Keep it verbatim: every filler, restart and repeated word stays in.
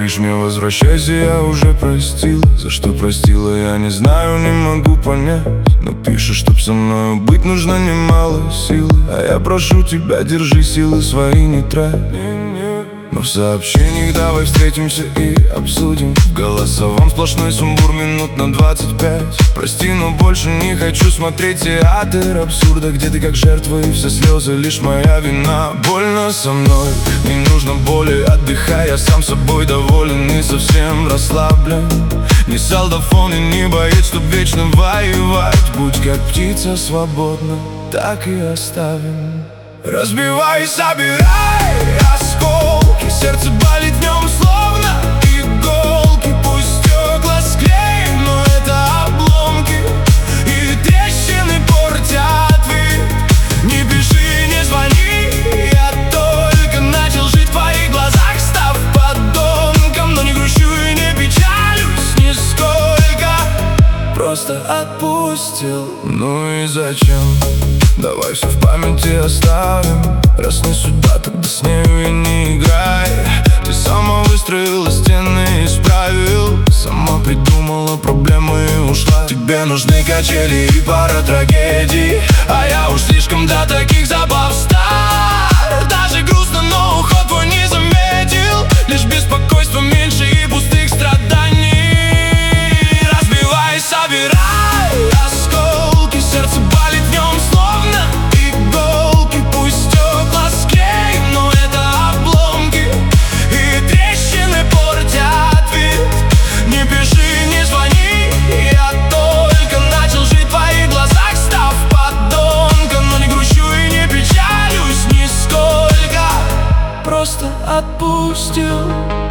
говоришь мне возвращайся, я уже простил. За что простила, я не знаю, не могу понять. Но пишешь, чтоб со мною быть нужно немало силы. А я прошу тебя, держи силы свои, не трать. Но в сообщениях давай встретимся и обсудим. В голосовом сплошной сумбур минут на двадцать пять. Прости, но больше не хочу смотреть театр абсурда, где ты как жертва и все слезы лишь моя вина. Больно со мной, не нужно боли, отдыхай, я сам собой доволен и совсем расслаблен. Не солдафон и не боец, чтоб вечно воевать. Будь как птица свободна, так и оставим. Разбивай, собирай осколки, сердце болит в нем словно иголки. Пусть стекла склеим, но это обломки, и трещины портят вид. Не пиши, не звони, я только начал жить в твоих глазах, став подонком. Но не грущу и не печалюсь нисколько, просто отпустил. Ну и зачем? Давай все в памяти оставим. Раз не судьба, тогда с нею и не играй. Ты сама выстроила стены и исправил. Сама придумала проблемы и ушла. Тебе нужны качели и пара трагедий, а я уж слишком до таких забав стар. Даже грустно, но уход твой не заметил. Лишь беспокойства меньше и пустых страданий. Разбивай, собирай осколки, сердце болит в нем словно иголки. Пусть стекла склеим, но это обломки, и трещины портят вид. Не пиши, не звони, я только начал жить в твоих глазах, став подонком. Но не грущу и не печалюсь нисколько, просто отпустил.